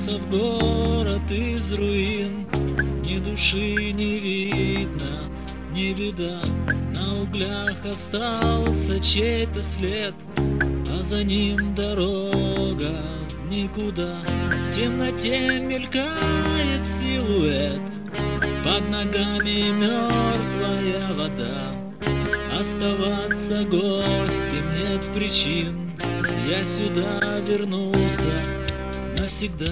вернулся в город из руин. Ни души не видно, не беда. На углях остался чей-то след, а за ним дорога в никуда. В темноте мелькает силуэт, под ногами мертвая вода. Оставаться гостем нет причин, я сюда вернулся навсегда.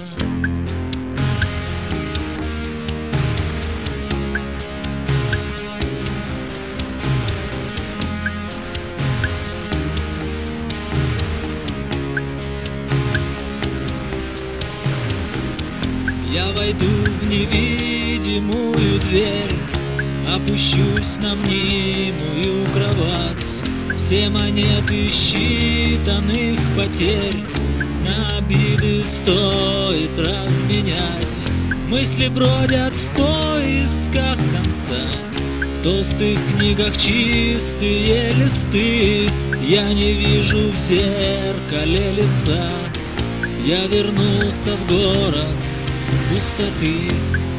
Я войду в невидимую дверь, опущусь на мнимую кровать. Все монеты считанных потерь на обиды стоит разменять. Мысли бродят в поисках конца, в толстых книгах чистые листы. Я не вижу в зеркале лица, я вернулся в город пустоты.